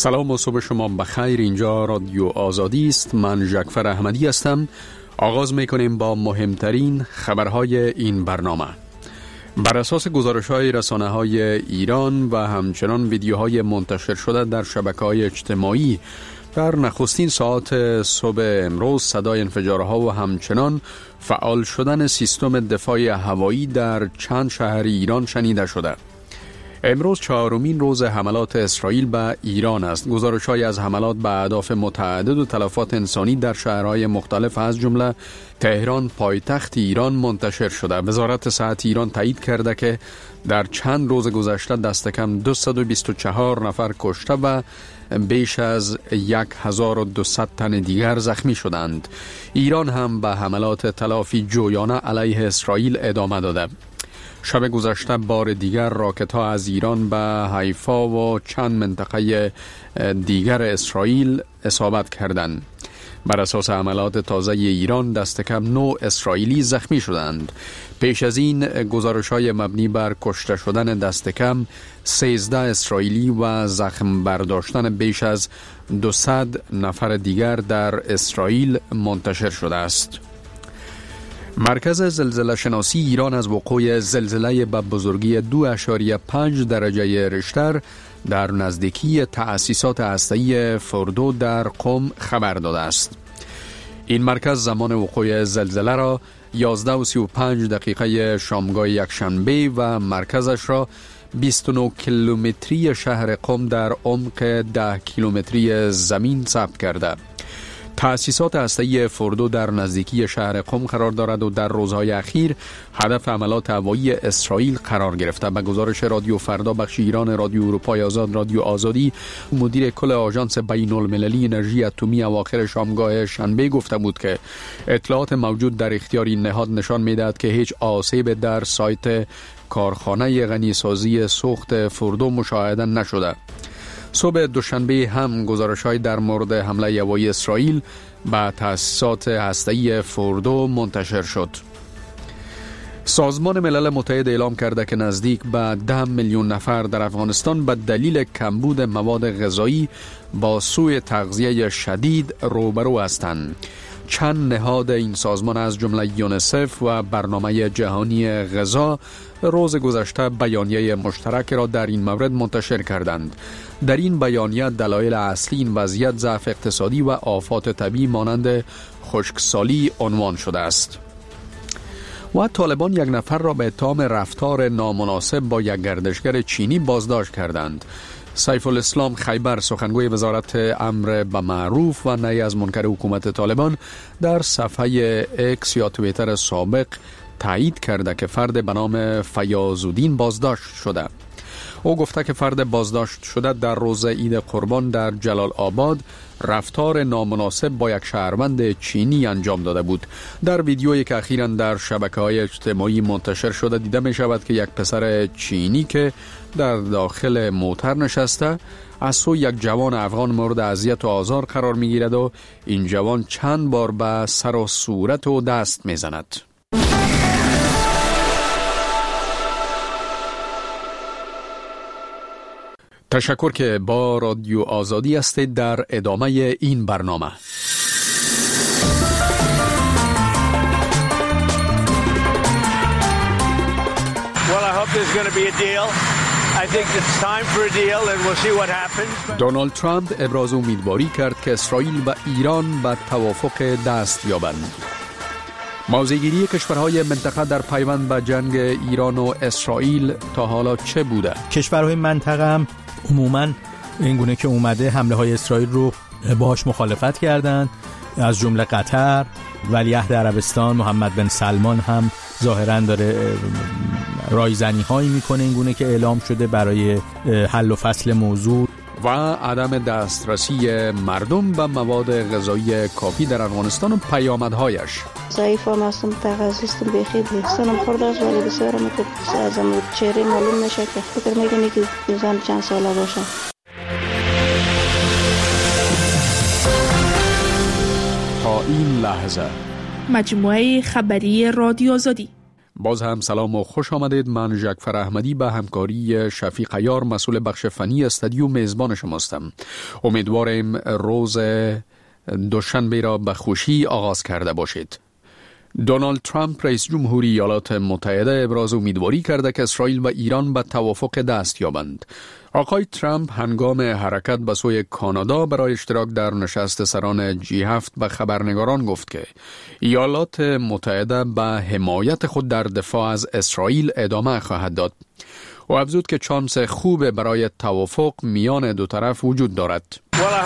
سلام و صبح شما بخیر. اینجا رادیو آزادی است. من جعفر احمدی هستم. آغاز میکنیم با مهمترین خبرهای این برنامه. بر اساس گزارش‌های رسانه‌های ایران و همچنان ویدیوهای منتشر شده در شبکه‌های اجتماعی در نخستین ساعات صبح امروز صدای انفجارها و همچنان فعال شدن سیستم دفاع هوایی در چند شهر ایران شنیده شده. امروز چهارمین روز حملات اسرائیل به ایران است. گزارش‌های از حملات به اهداف متعدد و تلفات انسانی در شهرهای مختلف از جمله تهران پایتخت ایران منتشر شده. وزارت صحت ایران تایید کرده که در چند روز گذشته دست کم 224 نفر کشته و بیش از 1200 تن دیگر زخمی شدند. ایران هم به حملات تلافی جویانه علیه اسرائیل ادامه داده. شب گذشته بار دیگر راکت‌ها از ایران به حیفا و چند منطقه دیگر اسرائیل اصابت کردند. بر اساس حملات تازه ایران دست کم 9 اسرائیلی زخمی شدند. پیش از این گزارش‌های مبنی بر کشته شدن دست کم 13 اسرائیلی و زخم برداشتن بیش از 200 نفر دیگر در اسرائیل منتشر شده است. مرکز زلزله شناسی ایران از وقوع زلزله به بزرگی 2.5 درجه ریشتر در نزدیکی تأسیسات هسته‌ای فردو در قم خبر داده است. این مرکز زمان وقوع زلزله را 11:35 شامگاه یکشنبه و مرکزش را 29 کیلومتری شهر قم در عمق 10 کیلومتری زمین ثبت کرده. تأسیسات هسته‌ای فردو در نزدیکی شهر قم قرار دارد و در روزهای اخیر هدف حملات هوایی اسرائیل قرار گرفته. به گزارش رادیو فردا بخش ایران رادیو اروپای آزاد رادیو آزادی، مدیر کل آژانس بین‌المللی انرژی اتمی اواخر شامگاه شنبه گفته بود که اطلاعات موجود در اختیار این نهاد نشان می‌دهد که هیچ آسیب در سایت کارخانه غنیسازی سوخت فردو مشاهده نشده. صبح دوشنبه هم گزارش‌های در مورد حمله هوایی اسرائیل به تأسیسات هسته‌ای فردو منتشر شد. سازمان ملل متحد اعلام کرده که نزدیک به 10 میلیون نفر در افغانستان به دلیل کمبود مواد غذایی با سوء تغذیه شدید روبرو هستند. چند نهاد این سازمان از جمله یونیسف و برنامه جهانی غذا روز گذشته بیانیه مشترک را در این مورد منتشر کردند. در این بیانیه دلایل اصلی این وضعیت ضعف اقتصادی و آفات طبیعی مانند خشکسالی عنوان شده است. و طالبان یک نفر را به اتهام رفتار نامناسب با یک گردشگر چینی بازداشت کردند. سیف الاسلام خیبر، سخنگوی وزارت امر به معروف و نهی از منکر حکومت طالبان، در صفحه اکس یا توییتر سابق تایید کرده که فرد به نام فیاض‌الدین بازداشت شده. او گفته که فرد بازداشت شده در روز عید قربان در جلال آباد رفتار نامناسب با یک شهروند چینی انجام داده بود. در ویدیویی که اخیراً در شبکه‌های اجتماعی منتشر شده دیده می شود که یک پسر چینی که در داخل موتر نشسته از سوی یک جوان افغان مورد اذیت و آزار قرار می گیرد و این جوان چند بار به سر و صورت و دست می زند. تشکر که با رادیو آزادی هستید. در ادامه این برنامه دونالد ترامپ ابراز امیدواری کرد که اسرائیل و ایران به توافق دست یابند. موضع‌گیری کشورهای منطقه در پیوند به جنگ ایران و اسرائیل تا حالا چه بوده؟ کشورهای منطقه هم عموماً اینگونه که اومده حمله های اسرائیل رو باهاش مخالفت کردند، از جمله قطر، ولیعهد عربستان محمد بن سلمان هم ظاهراً داره رایزنی هایی میکنه اینگونه که اعلام شده برای حل و فصل موضوع و عدم دسترسی مردم به مواد غذایی کافی در افغانستان و پیامدهایش. ضعیفم هستم، تغذیستم بخیر سنم خورده است ولی بسیارم که ازم چهره معلوم نشه که فکر میکنی که زن چند ساله باشه. تا این لحظه مجموعه خبری رادیو آزادی. باز هم سلام و خوش آمدید. من جعفر احمدی به همکاری شفیق عیار مسئول بخش فنی استودیو میزبان شماستم. امیدوارم روز دوشنبه را به خوشی آغاز کرده باشید. دونالد ترامپ رئیس جمهوری ایالات متحده ابراز امیدواری کرده که اسرائیل و ایران به توافق دست یابند. آقای ترامپ هنگام حرکت به سوی کانادا برای اشتراک در نشست سران G7 به خبرنگاران گفت که ایالات متحده به حمایت خود در دفاع از اسرائیل ادامه خواهد داد. و افزود که چانس خوب برای توافق میان دو طرف وجود دارد.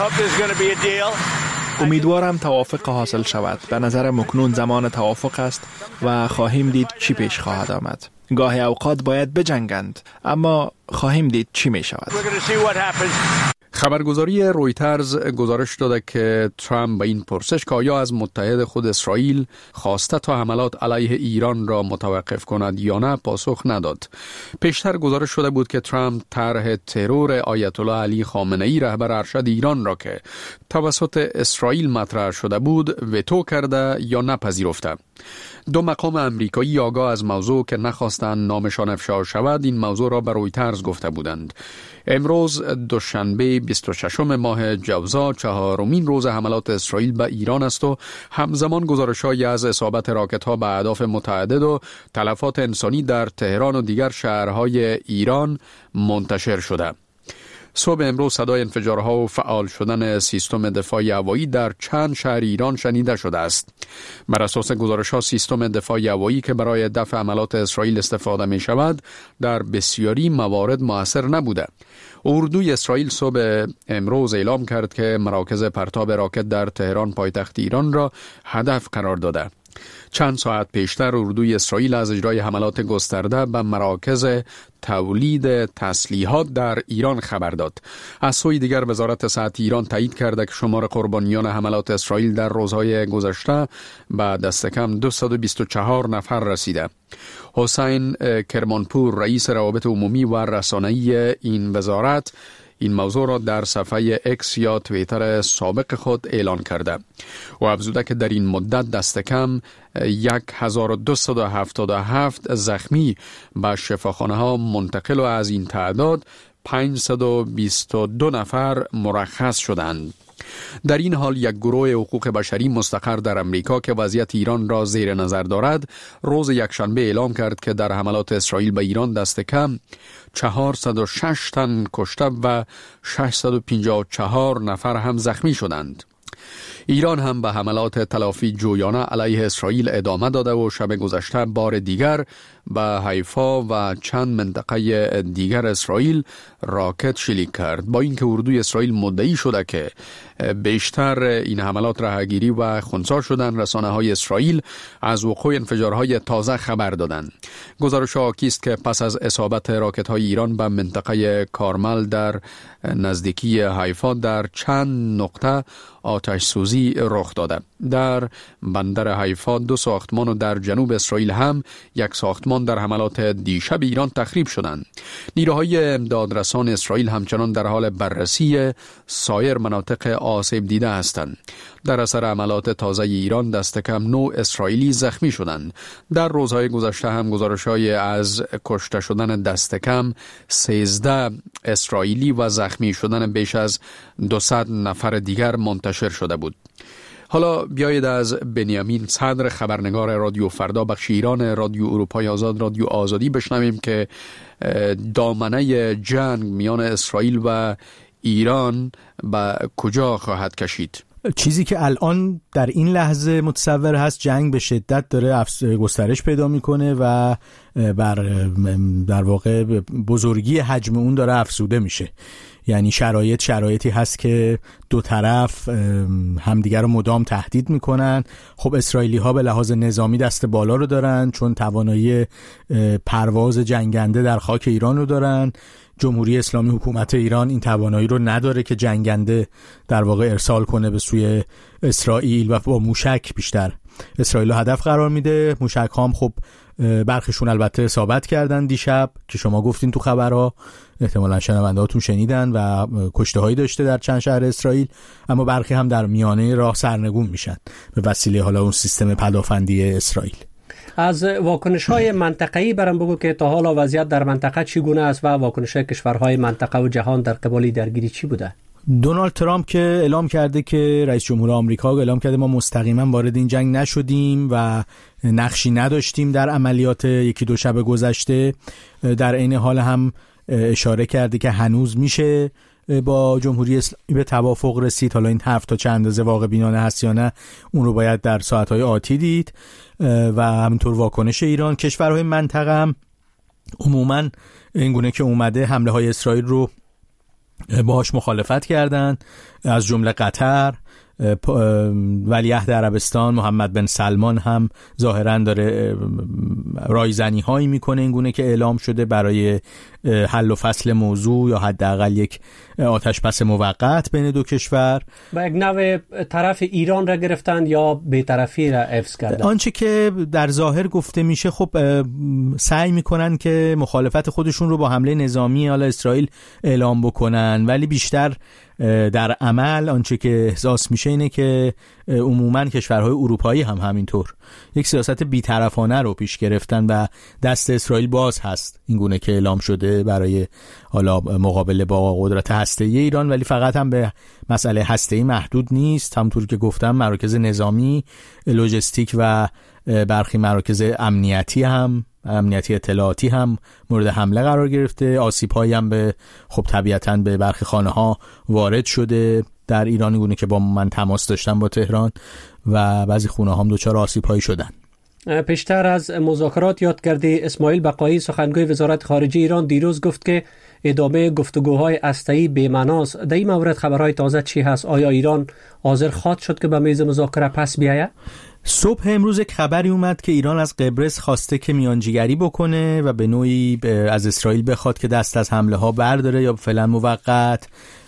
امیدوارم توافق حاصل شود. به نظر مکنون زمان توافق است و خواهیم دید چی پیش خواهد آمد. گاهی اوقات باید بجنگند، اما خواهیم دید چی می شود. خبرگزاری رویترز گزارش داده که ترامپ به این پرسش که آیا از متحد خود اسرائیل خواسته تا حملات علیه ایران را متوقف کند یا نه پاسخ نداد. پیشتر گزارش شده بود که ترامپ طرح ترور آیت الله علی خامنه ای رهبر ارشد ایران را که توسط اسرائیل مطرح شده بود وتو کرده یا نپذیرفته. دو مقام امریکایی آگاه از موضوع که نخواستند نامشان افشا شود این موضوع را به رویترز گفته بودند. امروز دوشنبه 26 ماه جوزا چهارمین روز حملات اسرائیل به ایران است و همزمان گزارش‌هایی از اصابت راکت‌ها به اهداف متعدد و تلفات انسانی در تهران و دیگر شهرهای ایران منتشر شده. صبح امروز صدای انفجارها و فعال شدن سیستم دفاع هوایی در چند شهر ایران شنیده شده است. بر اساس گزارش‌ها سیستم دفاع هوایی که برای دفع حملات اسرائیل استفاده می شود در بسیاری موارد مؤثر نبوده. اردوی اسرائیل صبح امروز اعلام کرد که مراکز پرتاب راکت در تهران پایتخت ایران را هدف قرار داده. چند ساعت پیشتر اردوی اسرائیل از اجرای حملات گسترده به مراکز تولید تسلیحات در ایران خبر داد. از سوی دیگر وزارت صحت ایران تایید کرده که شمار قربانیان حملات اسرائیل در روزهای گذشته به دست کم 224 نفر رسیده. حسین کرمانپور رئیس روابط عمومی و رسانه‌ای این وزارت این موضوع را در صفحه اکس یا توییتر سابق خود اعلان کرده و افزوده که در این مدت دست کم 1277 زخمی به شفاخانه ها منتقل و از این تعداد 522 نفر مرخص شدند. در این حال یک گروه حقوق بشری مستقر در امریکا که وضعیت ایران را زیر نظر دارد روز یکشنبه اعلام کرد که در حملات اسرائیل به ایران دست کم 406 تن کشته و 654 نفر هم زخمی شدند. ایران هم به حملات تلافی جویانه علیه اسرائیل ادامه داده و شب گذشته بار دیگر به حیفا و چند منطقه دیگر اسرائیل راکت شلیک کرد. با اینکه اردوی اسرائیل مدعی شده که بیشتر این حملات رهگیری و خنثی شدن، رسانه‌های اسرائیل از وقوع انفجارهای تازه خبر دادند. گزارش حاکی است که پس از اصابت راکت‌های ایران به منطقه کارمل در نزدیکی حیفا در چند نقطه آتش سوزی رخ داده. در بندر حیفا 2 ساختمان و در جنوب اسرائیل هم 1 ساختمان در حملات دیشب ایران تخریب شدند. نیروهای امدادرسان اسرائیل همچنان در حال بررسی سایر مناطق آسیب دیده هستند. در اثر حملات تازه ایران دست کم 9 اسرائیلی زخمی شدند. در روزهای گذشته هم گزارش‌های از کشته شدن دست کم 13 اسرائیلی و زخمی شدن بیش از 200 نفر دیگر منتشر شده بود. حالا بیایید از بنیامین صدر خبرنگار رادیو فردا بخش ایران رادیو اروپای آزاد رادیو آزادی بشنویم که دامنه جنگ میان اسرائیل و ایران به کجا خواهد کشید. چیزی که الان در این لحظه متصور هست جنگ به شدت داره گسترش پیدا میکنه و در واقع بزرگی حجم اون داره افزوده میشه. یعنی شرایطی هست که دو طرف همدیگر رو مدام تهدید میکنن. خب اسرائیلی ها به لحاظ نظامی دست بالا رو دارن چون توانایی پرواز جنگنده در خاک ایران رو دارن. جمهوری اسلامی حکومت ایران این توانایی رو نداره که جنگنده در واقع ارسال کنه به سوی اسرائیل و با موشک بیشتر اسرائیل رو هدف قرار میده. موشک هم خب برخیشون البته اصابت کردن دیشب که شما گفتین تو خبرها، احتمالاً شنونده هاتون شنیدن و کشته هایی داشته در چند شهر اسرائیل، اما برخی هم در میانه راه سرنگون میشن به وسیله حالا اون سیستم پدافندی اسرائیل. از واکنش‌های منطقه‌ای برام بگو که تا حالا وضعیت در منطقه چگونه است و واکنش‌های کشورهای منطقه و جهان در قبال درگیری چی بوده؟ دونالد ترامپ که اعلام کرده که رئیس جمهور آمریکا اعلام کرده ما مستقیما وارد این جنگ نشدیم و نقشی نداشتیم در عملیات یکی دو شب گذشته. در عین حال هم اشاره کرده که هنوز میشه با جمهوری اسلامی به توافق رسید. حالا این حرف تا چند اندازه واقع بینانه هست یا نه اون رو باید در ساعت‌های آتی دید. و همینطور واکنش ایران، کشورهای منطقه هم عموماً اینگونه که اومده حمله های اسرائیل رو باهاش مخالفت کردن، از جمله قطر، ولیعهد عربستان محمد بن سلمان هم ظاهراً داره رایزنی هایی میکنه اینگونه که اعلام شده برای حل و فصل موضوع یا حداقل یک آتش بس موقت بین دو کشور. با یک نوع طرف ایران را گرفتند یا بی‌طرفی را حفظ کردند؟ آنچه که در ظاهر گفته میشه خب سعی میکنن که مخالفت خودشون رو با حمله نظامی حالا اسرائیل اعلام بکنن، ولی بیشتر در عمل آنچه که احساس میشه اینه که عموماً کشورهای اروپایی هم همینطور یک سیاست بی‌طرفانه رو پیش گرفتن و دست اسرائیل باز هست اینگونه که اعلام شده برای حالا مقابله با قدرت هسته‌ای ایران، ولی فقط هم به مسئله هسته‌ای محدود نیست. همونطور که گفتم مراکز نظامی، لوجستیک و برخی مراکز امنیتی اطلاعاتی هم مورد حمله قرار گرفته. آسیب‌هایی هم به خب طبیعتاً به برخی خانه‌ها وارد شده در ایران، گونه که با من تماس داشتم با تهران، و بعضی خونه‌ها هم دچار آسیب‌هایی شدن. پیشتر از مذاکرات یاد کردی اسماعیل بقایی سخنگوی وزارت خارجه ایران دیروز گفت که ادامه گفتگوهای هسته‌ای بی‌معناست. در این مورد خبرهای تازه چی هست؟ آیا ایران حاضر خواهد شد که به میز مذاکره پس بیاید؟ صبح امروز یک خبری اومد که ایران از قبرس خواسته که میانجیگری بکنه و به نوعی از اسرائیل بخواد که دست از حمله ها برداره یا فعلا موقت،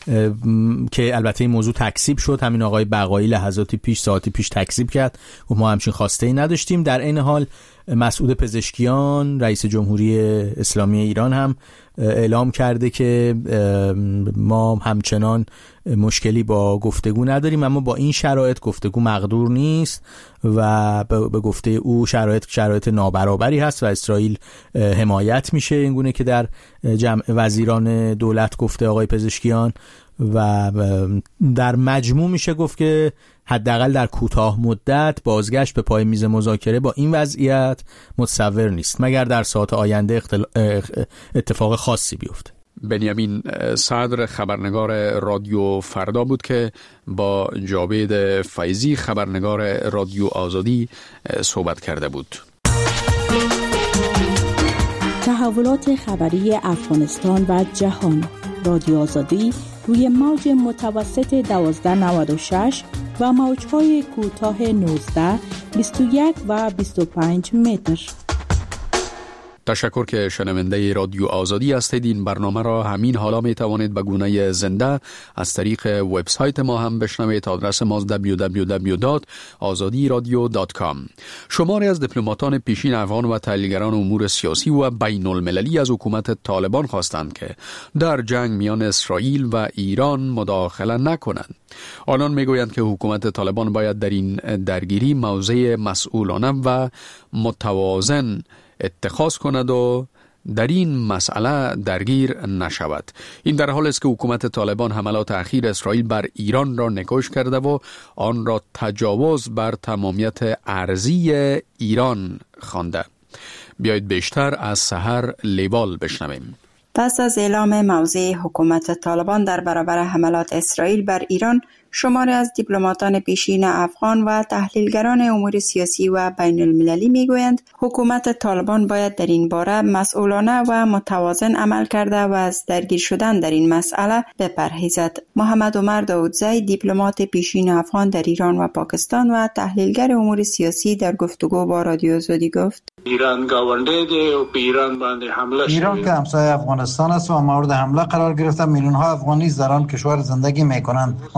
که البته این موضوع تکذیب شد. همین آقای بقایی ساعتی پیش تکذیب کرد و ما همچین خواسته ای نداشتیم. در این حال مسعود پزشکیان رئیس جمهوری اسلامی ایران هم اعلام کرده که ما همچنان مشکلی با گفتگو نداریم، اما با این شرایط گفتگو مقدور نیست و به گفته او شرایط نابرابری هست و اسرائیل حمایت میشه، اینگونه که در جمع وزیران دولت گفته آقای پزشکیان. و در مجموع میشه گفت که حداقل در کوتاه مدت بازگشت به پای میز مذاکره با این وضعیت متصور نیست، مگر در ساعات آینده اتفاق خاصی بیفته. بنیامین صدر خبرنگار رادیو فردا بود که با جاوید فیضی خبرنگار رادیو آزادی صحبت کرده بود. تحولات خبری افغانستان و جهان، رادیو آزادی روی موج متوسط 1296 و موج‌های کوتاه 19، 21 و 25 متر. تشکر که شنونده رادیو آزادی هستید. این برنامه را همین حالا می توانید به گونه زنده از طریق وبسایت ما هم بشنوید. آدرس ما www.azadiradio.com. شماری از دیپلماتان پیشین افغان و تحلیلگران امور سیاسی و بین المللی از حکومت طالبان خواستند که در جنگ میان اسرائیل و ایران مداخله نکنند. آنان میگویند که حکومت طالبان باید در این درگیری موضع مسئولانه و متوازن اتخاذ کند و در این مسئله درگیر نشود. این در حالی است که حکومت طالبان حملات اخیر اسرائیل بر ایران را نکوش کرده و آن را تجاوز بر تمامیت ارضی ایران خوانده. بیایید بیشتر از سحر لیوال بشنویم. پس از اعلام موضع حکومت طالبان در برابر حملات اسرائیل بر ایران، شماری از دیپلماتان پیشین افغان و تحلیلگران امور سیاسی و بین المللی میگویند حکومت طالبان باید در این باره مسئولانه و متوازن عمل کرده و از درگیر شدن در این مسئله بپرهیزد. محمد عمر داودزی، دیپلمات پیشین افغان در ایران و پاکستان و تحلیلگر امور سیاسی، در گفتگو با رادیو آزادی گفت: ایران گاونده دی و ایران باندې حمله شده. ایران که همسایه افغانستان است و مورد حمله قرار گرفته، میلیون ها افغانی در آن کشور زندگی میکنند. آنها به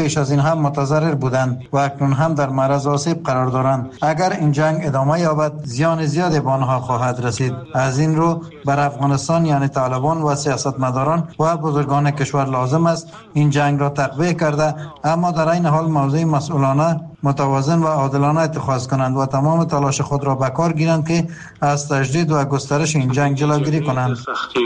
پیش از این هم متضرر بودند و اکنون هم در معرض آسیب قرار دارند. اگر این جنگ ادامه یابد زیان زیادی به آنها خواهد رسید. از این رو بر افغانستان یعنی طالبان و سیاستمداران و بزرگان کشور لازم است این جنگ را تقویه کرده اما در این حال موضع مسئولانه، متوازن و عادلانه اتخاذ کنند و تمام تلاش خود را به کار گیرند که از تجدید و گسترش این جنگ جلوگیری کنند.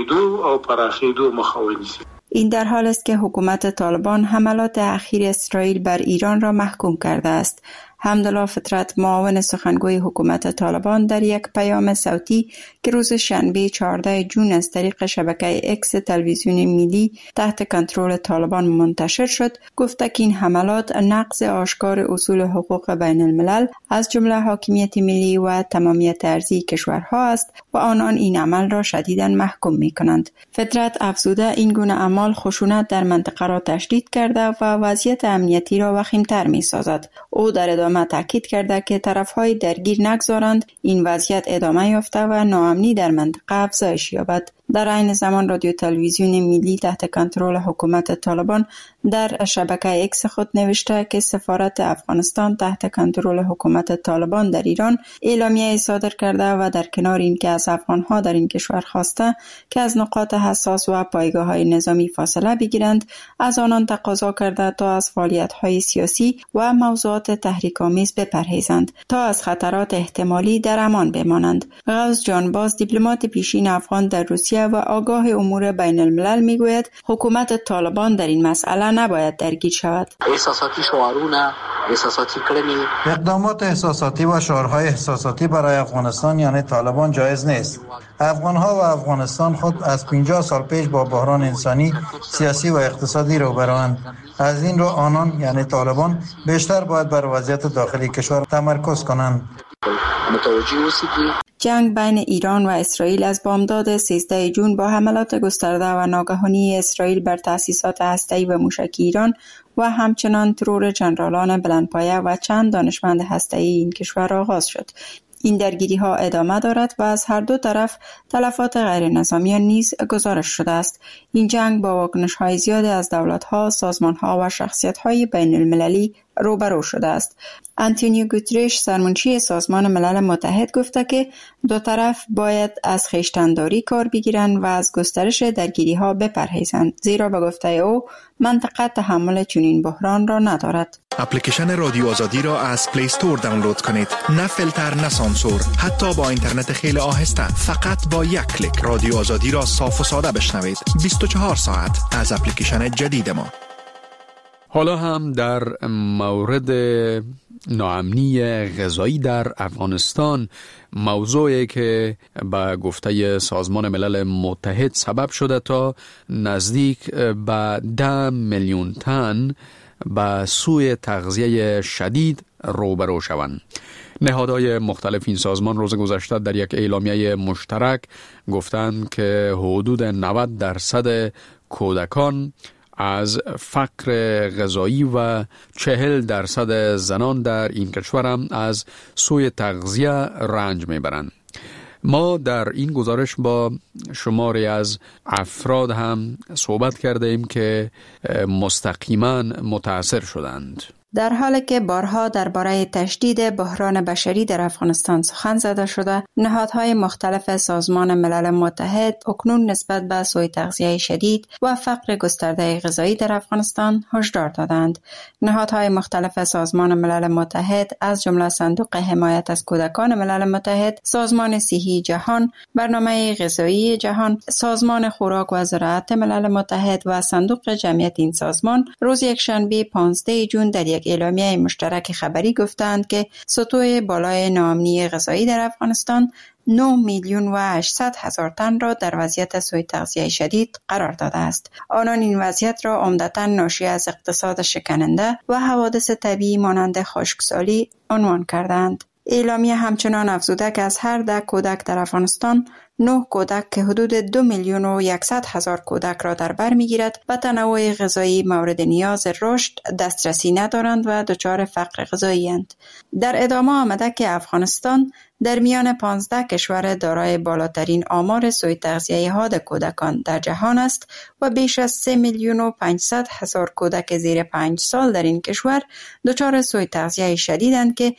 این در حال است که حکومت طالبان حملات اخیر اسرائیل بر ایران را محکوم کرده است. حمدالله فطرت، معاون سخنگوی حکومت طالبان، در یک پیام صوتی که روز شنبه 14 جون از طریق شبکه اکس تلویزیون ملی تحت کنترل طالبان منتشر شد، گفت که این حملات نقض آشکار اصول حقوق بین الملل از جمله حاکمیت ملی و تمامیت ارضی کشورها است و آنان این عمل را شدیداً محکوم می‌کنند. فطرت افزوده این گونه اعمال خشونت در منطقه را تشدید کرده و وضعیت امنیتی را وخیم‌تر می‌سازد. او در ادامه تاکید کرده که طرف‌های درگیر نگذارند این وضعیت ادامه یافته و ناامنی در منطقه افزایش یابد. در عین زمان رادیو تلویزیون ملی تحت کنترل حکومت طالبان در شبکه اکس خود نوشته که سفارت افغانستان تحت کنترل حکومت طالبان در ایران اعلامیه صادر کرده و در کنار این که از افغانها در این کشور خواسته که از نقاط حساس و پایگاه‌های نظامی فاصله بگیرند، از آنان تقاضا کرده تا از فعالیت‌های سیاسی و موضوعات تحریک‌آمیز بپرهیزند تا از خطرات احتمالی در امان بمانند. غوث جانباز، دیپلمات پیشین افغان در روسیه و آگاه امور بین الملل میگوید حکومت طالبان در این مسئله نباید درگیر شود. احساساتی شعارونه، احساساتی کلمی، اقدامات احساساتی و شعارهای احساساتی برای افغانستان یعنی طالبان جایز نیست. افغانها و افغانستان خود از 50 سال پیش با بحران انسانی، سیاسی و اقتصادی روبروند. از این رو آنان یعنی طالبان بیشتر باید بر وضعیت داخلی کشور تمرکز کنند. جنگ بین ایران و اسرائیل از بامداد 13 جون با حملات گسترده و ناگهانی اسرائیل بر تأسیسات هسته‌ای و موشکی ایران و همچنان ترور جنرالان بلندپایه و چند دانشمند هسته‌ای این کشور آغاز شد. این درگیری ها ادامه دارد و از هر دو طرف تلفات غیر نظامیان نیز گزارش شده است. این جنگ با واکنش های زیاد از دولت ها، سازمان ها و شخصیت های بین المللی روبرو شده است. آنتونیو گوترش، سرمنشی سازمان ملل متحد، گفته که دو طرف باید از خویشتن‌داری کار بگیرند و از گسترش درگیری ها بپرهیزند، زیرا به گفته او منطقه تحمل چنین بحران را ندارد. اپلیکیشن رادیو آزادی را از پلی استور دانلود کنید. نه فیلتر، نه سانسور، حتی با اینترنت خیلی آهسته. فقط با یک کلیک رادیو آزادی را صاف و ساده بشنوید. 24 ساعت از اپلیکیشن جدید ما. حالا هم در مورد ناامنی غذایی در افغانستان، موضوعی که به گفته سازمان ملل متحد سبب شده تا نزدیک به 10 میلیون تن به سوی تغذیه شدید روبرو شوند. نهادهای مختلف این سازمان روز گذشته در یک اعلامیه مشترک گفتند که حدود 90% کودکان از فقر غذایی و 40% زنان در این کشور هم از سوی تغذیه رنج میبرند. ما در این گزارش با شماری از افراد هم صحبت کرده ایم که مستقیما متاثر شدند. در حالی که بارها درباره تشدید بحران بشری در افغانستان سخن زده شده، نهادهای مختلف سازمان ملل متحد اکنون نسبت به سوء تغذیه شدید و فقر گسترده غذایی در افغانستان هشدار دادند. نهادهای مختلف سازمان ملل متحد از جمله صندوق حمایت از کودکان ملل متحد، سازمان صحی جهان، برنامه غذایی جهان، سازمان خوراک و زراعت ملل متحد و صندوق جمعیت این سازمان روز یکشنبه 15 جون در یک اعلامیه مشترک خبری گفتند که سطوح بالای ناامنی غذایی در افغانستان 9,800,000 تن را در وضعیت سوء تغذیه شدید قرار داده است. آنان این وضعیت را عمدتاً ناشی از اقتصاد شکننده و حوادث طبیعی مانند خشکسالی عنوان کردند. اعلامیه همچنان افزوده که از هر 10 کودک در افغانستان 9 کودک که حدود 2,100,000 کودک را در بر می‌گیرد و تنوع غذایی مورد نیاز رشد دسترسی ندارند و دچار فقر غذایی اند. در ادامه آمده که افغانستان در میان 15 کشور دارای بالاترین آمار سوء تغذیه حاد کودکان در جهان است و بیش از 3,500,000 کودک زیر 5 سال در این کشور دچار سوء تغذیه شدیدند که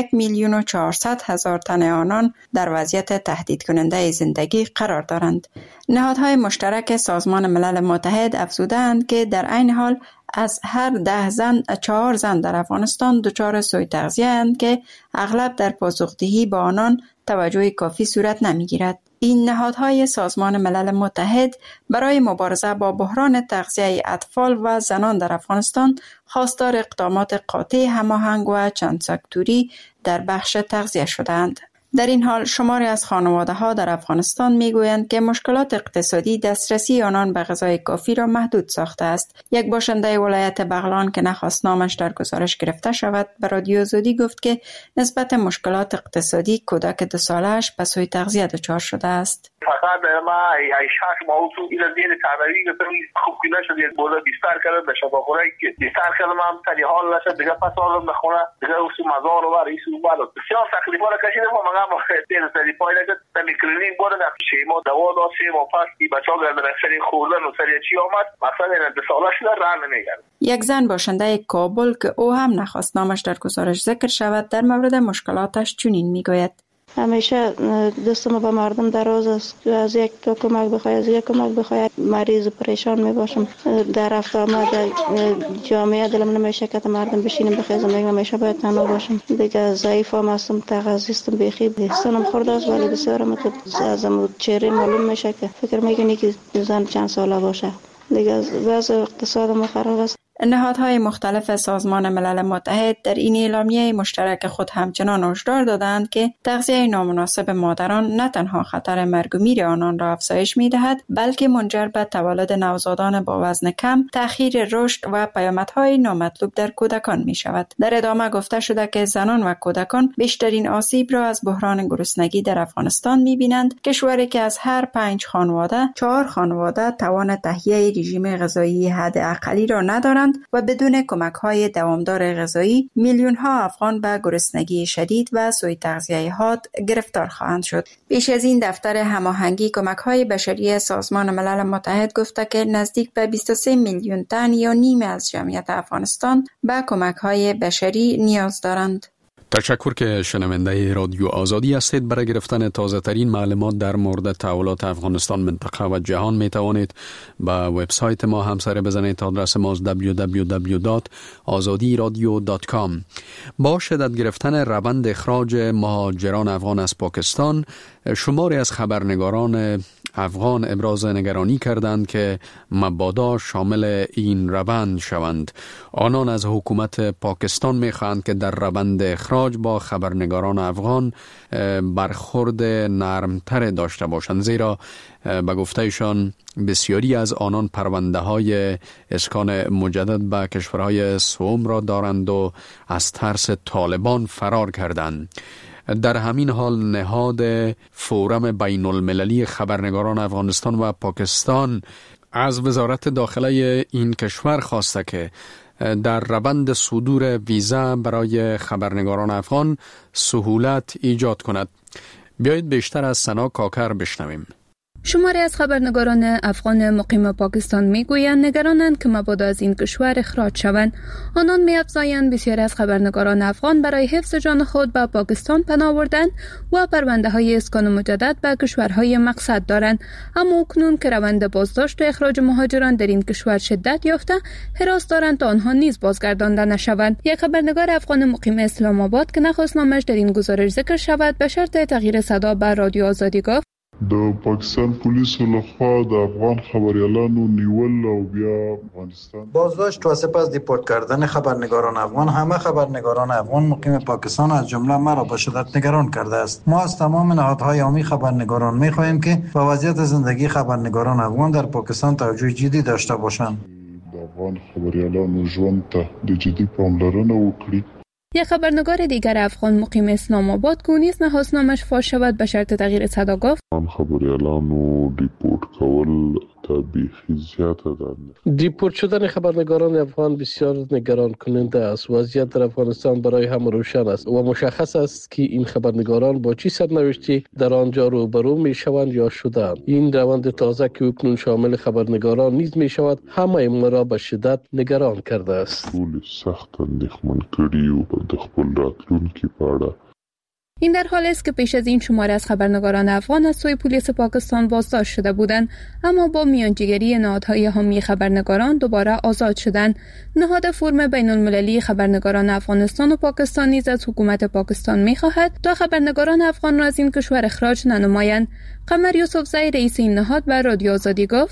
1,400,000 تن آنان در وضعیت تهدید کننده زندگی قرار دارند. نهادهای مشترک سازمان ملل متحد افزودند که در عین حال از هر 10 زن 4 زن در افغانستان دچار سوء تغذیه اند که اغلب در پاسخدهی با آنان توجه کافی صورت نمیگیرد. این نهادهای سازمان ملل متحد برای مبارزه با بحران تغذیه اطفال و زنان در افغانستان خواستار اقدامات قاطع هماهنگ و چند سکتوری در بخش تغذیه شدند. در این حال شماری از خانواده‌ها در افغانستان می‌گویند که مشکلات اقتصادی دسترسی آنان به غذای کافی را محدود ساخته است. یک باشنده ولایت بغلان که نخواست نامش در گزارش گرفته شود به رادیو آزادی گفت که نسبت مشکلات اقتصادی کودک 2 ساله‌اش به سوء تغذیه دچار شده است. فقط ما ایشاش موضوع این زیر تعبیری که خوب نشد یک بوده بیشتر کرد به شب خوره که بیشتر کردم هم تری حال نشد دیگه پس آدم بخونه دیگه اصول مزار و رئیس و بالا بسیار تکلیفا را کشیدم و مگم دیر سری پایله که تمی کلینیک بوده در شیما دوا داشتیم و پس این بچه ها گردن سری خوردن و سری چی آمد مثلا این 2 سالش در راه نمیگرد. یک زن باشنده کابل که او هم نخواست نامش در گزارش ذکر شود در مورد مشکلاتش چنین میگوید: همیشه دستم به مردم دراز است، از یک تو کمک بخوای از یک کمک بخوای، مریض پریشان می باشم در رفت آمد در جامعه دلم نمیشه که مردم بشینم بخیزم، میگم همیشه باید تنها باشم دیگه. ضعیف هم هستم، تغذیستم بخی سنم خورده است ولی بسیارم که ازم چهره معلوم میشه که فکر میکنی که زن چند ساله باشه دیگه. وضع اقتصادم خراب است. نهادهای مختلف سازمان ملل متحد در این اعلامیه مشترک خود همچنان هشدار دادند که تغذیه نامناسب مادران نه تنها خطر مرگ و میر آنان را افزایش می‌دهد بلکه منجر به تولد نوزادان با وزن کم، تأخیر رشد و پیامدهای نامطلوب در کودکان می‌شود. در ادامه گفته شده که زنان و کودکان بیشترین آسیب را از بحران گرسنگی در افغانستان می‌بینند، کشوری که از هر 5 خانواده 4 خانواده توان تهیه رژیم غذایی حداقلی را ندارند و بدون کمک‌های دوامدار غذایی میلیون‌ها افغان به گرسنگی شدید و سوء تغذیه حاد گرفتار خواهند شد. پیش از این دفتر هماهنگی کمک‌های بشری سازمان ملل متحد گفته که نزدیک به 23 میلیون تن یا نیم از جمعیت افغانستان به کمک‌های بشری نیاز دارند. تشکر که شنونده رادیو آزادی هستید. برای گرفتن تازه ترین معلومات در مورد تحولات افغانستان، منطقه و جهان می توانید به وبسایت ما همسر بزنید. آدرس ما www.azadiradio.com. با شدت گرفتن روند اخراج مهاجران افغان از پاکستان، شماری از خبرنگاران افغان ابراز نگرانی کردند که مبادا شامل این روند شوند. آنان از حکومت پاکستان می‌خواهند که در روند اخراج با خبرنگاران افغان برخورد نرمتر داشته باشند، زیرا به گفتهشان بسیاری از آنان پرونده‌های اسکان مجدد به کشورهای سوم را دارند و از ترس طالبان فرار کردند. در همین حال نهاد فورم بین المللی خبرنگاران افغانستان و پاکستان از وزارت داخله این کشور خواسته که در روند صدور ویزا برای خبرنگاران افغان سهولت ایجاد کند. بیایید بیشتر از سنا کاکر بشنویم. شماری از خبرنگاران افغان مقیم پاکستان میگویند نگرانند که مبادا از این کشور اخراج شوند. آنان می‌افزایند بسیاری از خبرنگاران افغان برای حفظ جان خود به پاکستان پناه بردند و پرونده‌های اسکان مجدد به کشورهای مقصد دارند، اما اکنون که روند بازداشت و اخراج مهاجران در این کشور شدت یافته، حراس دارند تا آنها نیز بازگردانده نشوند. یک خبرنگار افغان مقیم اسلام آباد که نخواست نامش در این گزارش ذکر شود به شرط تغییر صدا به رادیو آزادی گفت: د پاکستان پولیسو لخوا د افغان خبریالانو نیول او بیا افغانستان بازداشت و سپس دیپورت کردن خبرنگاران افغان همه خبرنگاران افغان مقیم پاکستان از جمله مرا به شدت نگران کرده است. ما از تمام نهادهای عمومی خبرنگاران می‌خواهیم که به وضعیت زندگی خبرنگاران افغان در پاکستان توجه جدی داشته باشند. د افغان خبریالانو ژوند ته د جدي پاملرنه وکړي. یک خبرنگار دیگر افغان مقیم اسلام آباد که نیز نخواست نامش فاش شود به شرط تغییر صدا گفت من خبریالانو ریپورت کول بیخی زیاده دارند. دیپورت شدن خبرنگاران افغان بسیار نگران کننده است. وضعیت در افغانستان برای همه روشن است و مشخص است که این خبرنگاران با چه سرنوشتی در آنجا روبرو می شوند یا شدند. این روند تازه که اکنون شامل خبرنگاران نیز می شود همه ما را به شدت نگران کرده است. خیلی سخت اندیښمن کړي و د خپل راتلونکي په اړه. این در حالی است که پیش از این شماری از خبرنگاران افغان از سوی پلیس پاکستان بازداشت شده بودند، اما با میانجیگری نهادهای حامی خبرنگاران دوباره آزاد شدند. نهاد فرم بین المللی خبرنگاران افغانستان و پاکستان نیز از حکومت پاکستان می‌خواهد تا خبرنگاران افغان را از این کشور اخراج ننمایند. قمر یوسفزئی رئیس این نهاد به رادیو آزادی گفت: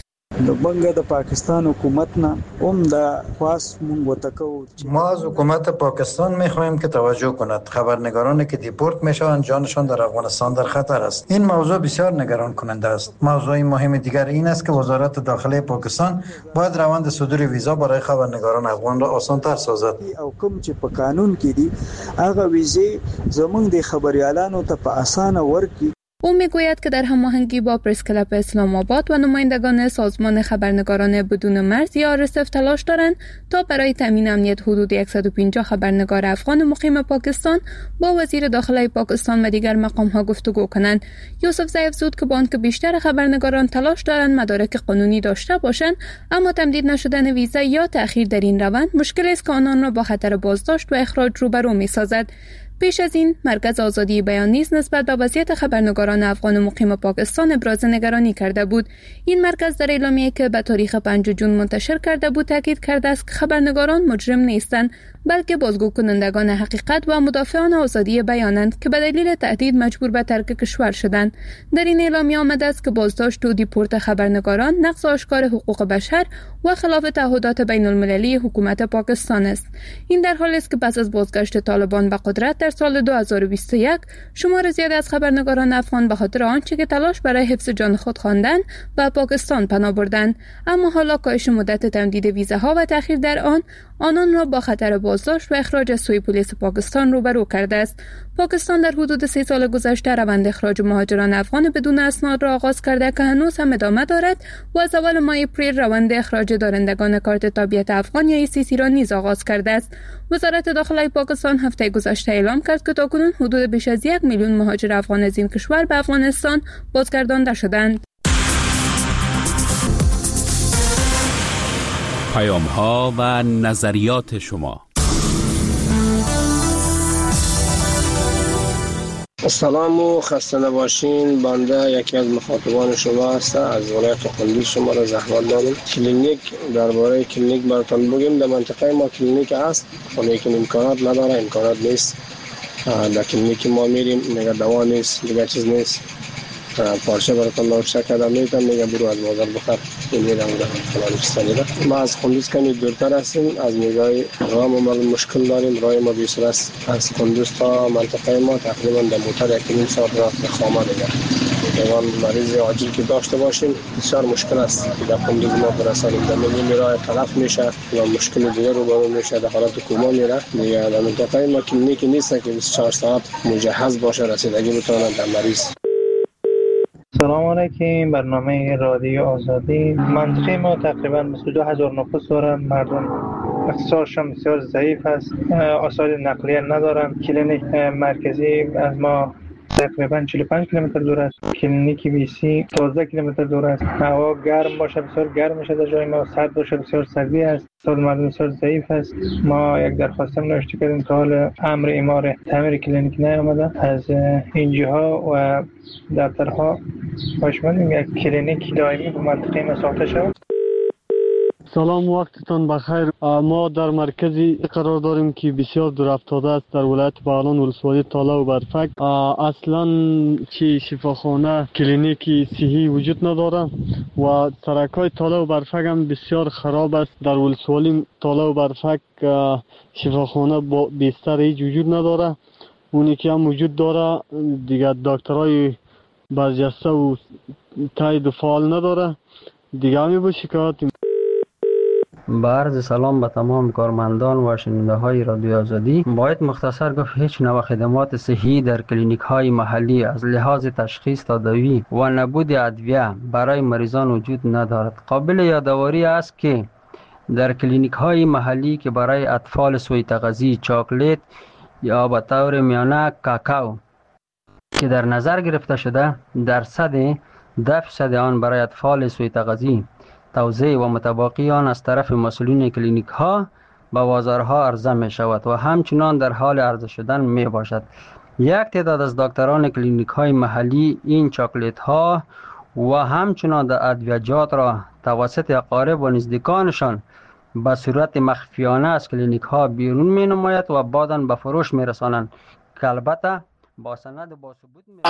د پاکستان حکومت نه هم د خاص مونږ وتکو. ما از حکومت پاکستان می‌خواهیم که توجه کند. خبرنگارانی که دیپورت میشوند جانشان در افغانستان در خطر است. این موضوع بسیار نگران کننده است. موضوع مهم دیگر این است که وزارت داخلی پاکستان باید روند صدور ویزا برای خبرنگاران افغان را آسان‌تر سازد. او کوم چې په قانون کې دي هغه ویزې زمونږ د خبريالانو ته په اسانه ورکړي. او میگوید که در هماهنگی با پرس کلاب اسلام آباد و نمایندگان سازمان خبرنگاران بدون مرز یا RSF تلاش دارند تا برای تامین امنیت حدود 150 خبرنگار افغان مقیم پاکستان با وزیر داخلی پاکستان و دیگر مقام‌ها گفتگو کنند. یوسفزئی افزود که با آنکه بیشتر خبرنگاران تلاش دارند مدارک قانونی داشته باشند، اما تمدید نشدن ویزا یا تأخیر در این روند مشکلی است که آنان را با خطر بازداشت و اخراج روبرو می‌سازد. پیش از این مرکز آزادی بیان نیز نسبت به وضعیت خبرنگاران افغان مقیم پاکستان ابراز نگرانی کرده بود. این مرکز در اعلامیه‌ای که به تاریخ 5 جون منتشر کرده بود تاکید کرده است که خبرنگاران مجرم نیستند، بلکه بازگو کنندگان حقیقت و مدافعان آزادی بیانند که به دلیل تهدید مجبور به ترک کشور شدند. در این اعلامیه آمده است که بازداشت و دیپورت خبرنگاران نقض آشکار حقوق بشر و خلاف تعهدات بین المللی حکومت پاکستان است. این در حالی است که پس از بازگشت طالبان به قدرت در سال 2021 شمار زیاد از خبرنگاران افغان به خاطر آنچه که تلاش برای حفظ جان خود خواندند به پاکستان پناه بردند، اما حالا کاهش مدت تمدید ویزاها و تأخیر در آنان را با خطر بازداشت و اخراج از سوی پلیس پاکستان روبرو کرده است. پاکستان در حدود 3 سال گذشته روند اخراج مهاجران افغان بدون اسناد را آغاز کرده که هنوز هم ادامه دارد و از اول ماه اپریل روند اخراج دارندگان کارت تابعیت افغان یا ECC را نیز آغاز کرده است. وزارت داخلی پاکستان هفته گذشته اعلام کرد که تاکنون حدود بیش از 1 میلیون مهاجر افغان از این کشور به افغانستان بازگردانده شدند. پیام‌ها و نظریات شما. سلام و خسته نباشین. بنده یکی از مخاطبان شما هستم. از ولایت قندوز شما را زحمت داریم. کلینیک، درباره کلینیک براتون بگیم. در منطقه ما کلینیک هست ولی امکانات نداره، امکانات نیست. در کلینیک ما میریم میگه دوا نیست، دیگه چیز نیست. پارچه براتون نوشته کردم میتونم میگه برو از بازار بخر. این میرم فلان استانیده. ما از قندوز کمی دورتر هستیم، از نگاه راه ما مشکل داریم. راه ما بیشتر است از قندوز تا منطقه ما تقریبا در موتر 1.5 ساعت راه خامه دیگه. ایوان مریض عاجل که داشته باشیم بسیار مشکل است. در قندوز ما برسانیم در این راه تلف میشه و مشکل دیگه رو برو میشه، در حالت کما میره دیگه. در منطقه ما کلینیک نیست که 24 ساعت مجهز باشه رسیدگی بتونه در مریض. سلام علیکم. برنامه رادیو آزادی. منطقه ما تقریبا 22,000 نفوس دارند. مردم اقتصادشان بسیار ضعیف است، وسایل نقلیه ندارند. کلینیک مرکزی از ما تقریبا 45 کیلومتر دور است. کلینیک بیسی 12 کیلومتر دور است. هوا گرم باشه بسیار گرم میشه در جای ما، سرد باشه بسیار سردی است. سال مردم بسیار ضعیف است. ما یک درخواست نوشته کردیم تا حال امر اعمار تعمیر کلینیک نیامده از NGO و دفترها. باشمون یک کلینیک دائمی به منطقه ما ساخته شود. سلام، وقتتان بخیر. ما در مرکزی قرار داریم که بسیار دور افتاده است در ولایت بغلان ولسوالی تاله و برفک. اصلا چی شفاخانه کلینیکی صحی وجود نداره و سرکای تاله و برفک هم بسیار خراب است. در ولسوالی تاله و برفک شفاخانه با بستر هیچ وجود نداره. اونی که هم وجود داره دیگه دکترای برجسته و تایید و فعال نداره دیگه. همی با شکایت با عرض سلام به تمام کارمندان و شنونده های رادیو آزادی. باید مختصر گفت هیچ نوع خدمات صحی در کلینیک های محلی از لحاظ تشخیص، تداوی و نبود ادویه برای مریضان وجود ندارد. قابل یادآوری است که در کلینیک های محلی که برای اطفال سوی تغذی چاکلت یا به طور میانه کاکائو که در نظر گرفته شده، درصد 10% آن برای اطفال سوی تغذی توزیع و متباقی آن از طرف مسئولین کلینیک ها به بازارها عرضه می شود و همچنان در حال عرضه شدن می باشد. یک تعداد از دکتران کلینیک های محلی این چاکلت ها و همچنان ادویجات را توسط اقارب و نزدیکانشان به صورت مخفیانه از کلینیک ها بیرون می نماید و بعداً به فروش می رسانند که البته با سند با ثبوت